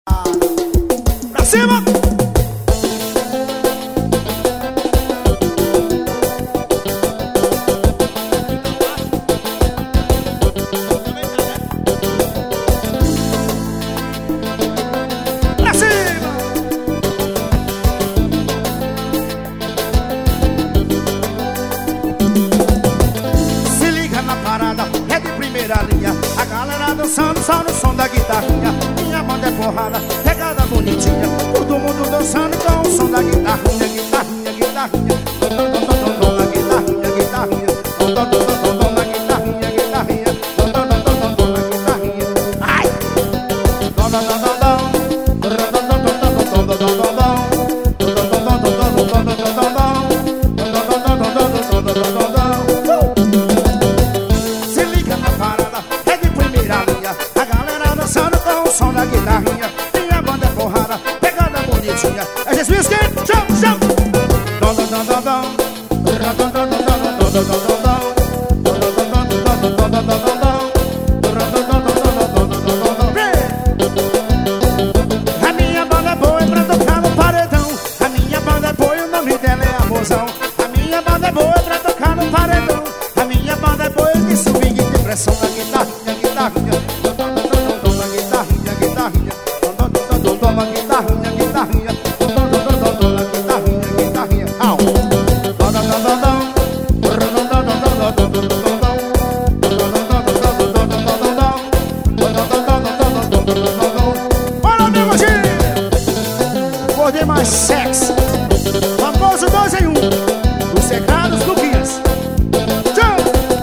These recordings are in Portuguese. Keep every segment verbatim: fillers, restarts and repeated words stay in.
Pra cima! Pra cima! Se liga na parada, é de primeira linha. A galera dançando só no som da guitarrinha. Minha banda é porrada, pegada bonitinha. Todo mundo dançando com o som da guitarrinha. Guitarrinha, guitarrinha, dom, dom, dom, dom, dom, na guitarrinha, guitarrinha, dom, dom, dom, dom, dom, na guitarrinha, guitarrinha, dom, dom, dom, dom, dom, na guitarrinha. Ai! Dom, dom, dom, dom, dom, dom, dom, dom, dom, dom, dom, dom, dom, dom. Se liga na parada, é de primeira linha. A galera dançando com o som da guitarrinha. Minha banda é porrada, pegada bonitinha. É Jesus Whisky, chão, chão. Dom, dom, dom, dom, dom. Dom, dom, dom, dom, dom, dom, dom, dom, dom. A minha banda é boa pra tocar no paredão. A minha banda é boa e o nome dela é Amorzão. A minha banda é boa pra tocar no paredão. A minha banda é boa de swing e depressão. Na guitarrinha, guitarrinha, dom, dom, dom, dom, na guitarrinha, guitarrinha, dom, dom, dom, dom, dom, na guitarrinha, guitarrinha, dom, dom, dom, dom, dom, na guitarrinha, guitarrinha. Au! Dom, dom, dom, dom, dom. Olha meu gordinho, gordinho mais sexy, famoso dois em um, os secretos Luquinhas. Tchau!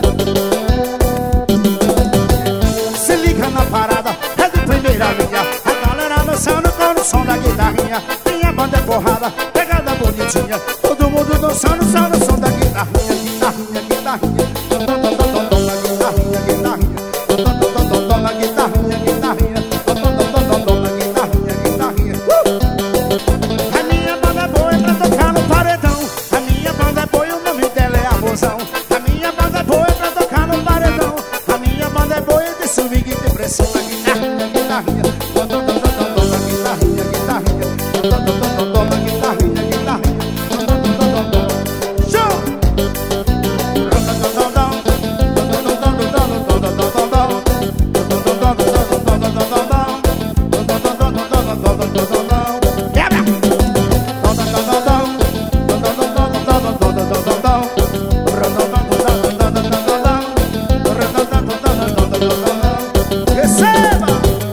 Se liga na parada, é de primeira linha. A galera dançando com o som da guitarrinha. Minha banda é porrada, pegada bonitinha. Todo mundo dançando só no som da guitarrinha. Guitarrinha, guitarrinha, dom, dom, dom, dom, dom, na guitarrinha, guitarrinha, dom, dom, dom, dom, dom, na guitarrinha, guitarrinha, dom, dom, dom, dom, dom, na guitarrinha, guitarrinha. Uh! A minha banda é boa pra tocar no paredão. A minha banda é boa e o nome dela é Amorzão. A minha banda é boa pra tocar no paredão. A minha banda é boa de swing e depressão. Na guitarrinha, guitarrinha, dom, dom, dom, dom, dom, na guitarrinha, guitarrinha, dom, dom, dom, dom, dom, na guitarrinha, guitarrinha, dom, dom, dom, dom, dom, dom. Show! Quebra! Receba!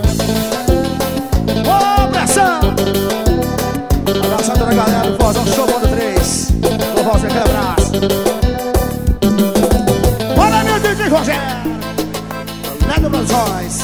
Ô, pressão! Abraçando a galera do Vozão Show Modo três. Ô, Vozão, aquele abraço. Olha meu D J Rogério, Lendo Brasões.